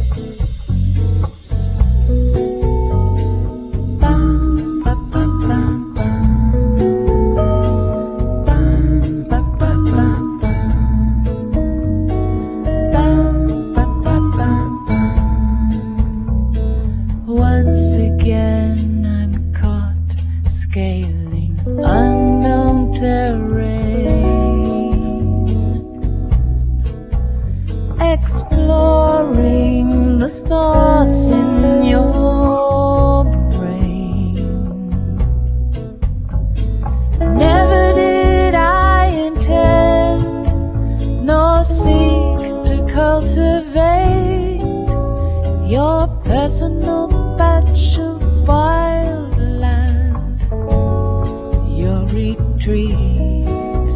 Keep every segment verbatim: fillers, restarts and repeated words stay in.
Once again I'm caught scaling unknown terrain, exploring the thoughts in your brain. Never did I intend nor seek to cultivate your personal patch of wild land, your retreat.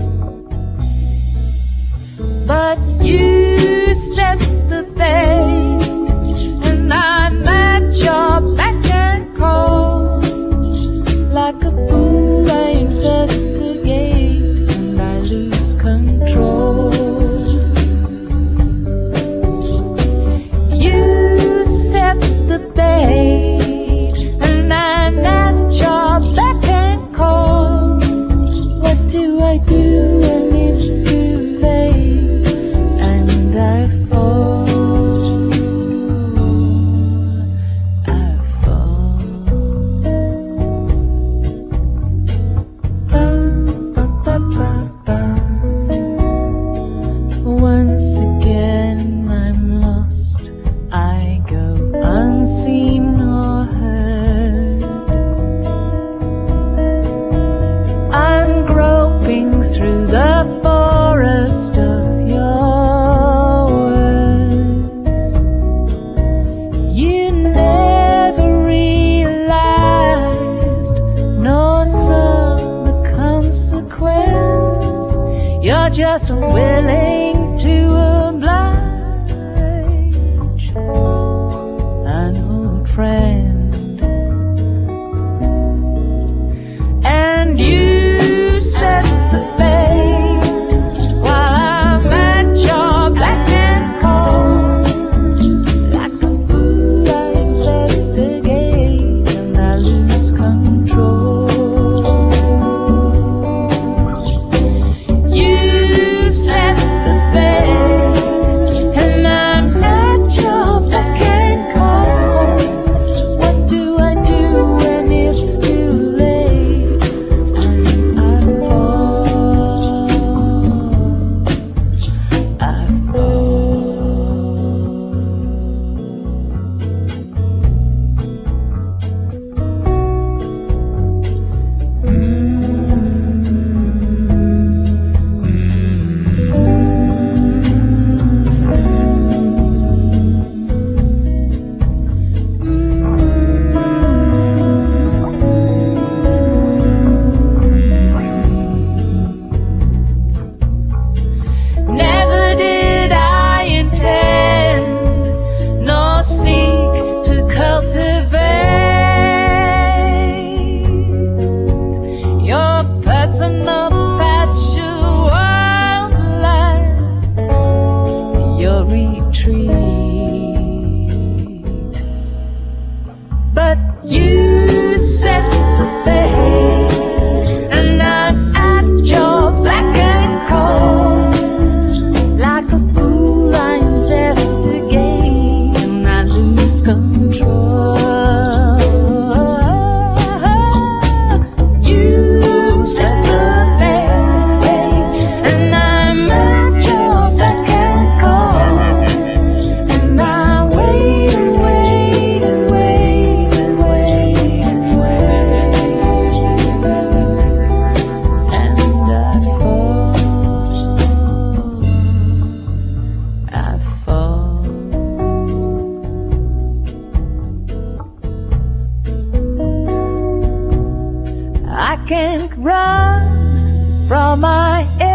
But you set the bait, and I'm at your beck and call. Like a fool I investigate, and I lose control. You set the bait, and I'm at your beck and call. What do I do when it's too late and I fall? I fall. Ba, ba, ba, ba. Once again I'm lost, I go unseen or heard. I'm groping through the forest of your words. You never realized nor saw the consequence. You're just willing to oblige an old friend, and you set the bait while I'm at your beck and call. Like a fool I investigate, and I lose control. You set the bait, and I'm at your beck and call. What do I do when it's too late and I fall? I fall. Never did I intend nor seek to cultivate your personal patch of wild land, your retreat. But you set the bait, and I'm at your beck and call. Like a fool I investigate, and I lose control. You set the bait, and I'm at your beck and call. And I wait and wait and wait and wait and wait, and I fall. I fall. I can't run from my